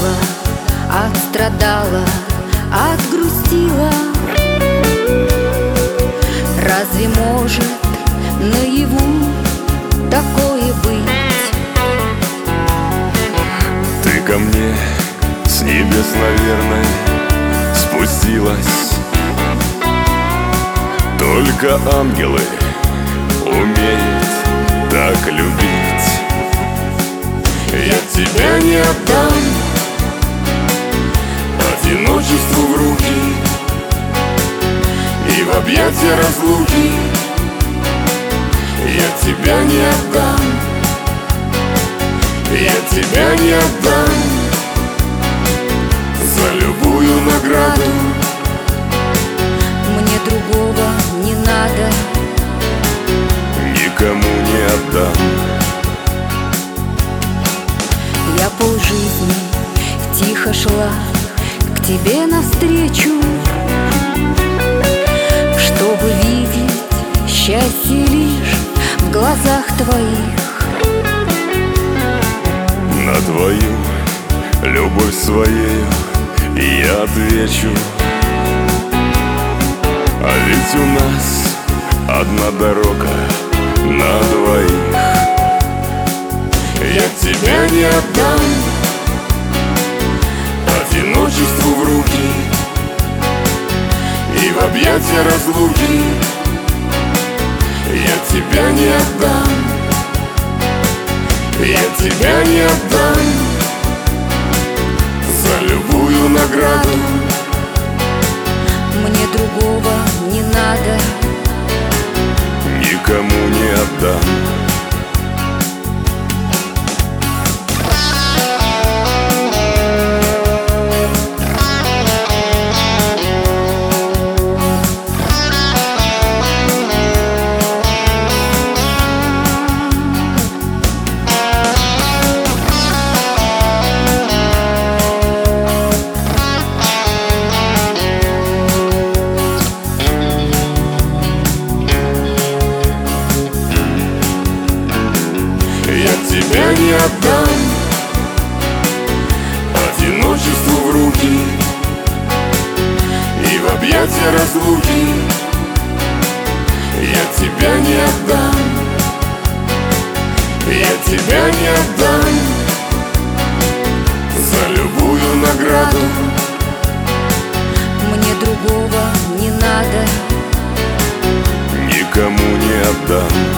устала, отстрадала, отгрустила. Разве может наяву такое быть? Ты ко мне с небес, наверное, спустилась. Только ангелы умеют так любить. Я тебя не отдам одиночеству в руки и в объятия разлуки. Я тебя не отдам, я тебя не отдам за любую награду. Мне другого не надо, никому не отдам. я полжизни тихо шла к тебе навстречу, чтобы видеть счастье лишь в глазах твоих. На твою любовь своею я отвечу. А ведь у нас одна дорога на двоих. Я тебя не отдам одиночеству в руки и в объятия разлуки. Я тебя не отдам, я тебя не отдам за любую награду. Мне другого не надо, никому не отдам. Я тебя не отдам одиночеству в руки и в объятия разлуки. Я тебя не отдам, я тебя не отдам за любую награду. мне другого не надо, Никому не отдам.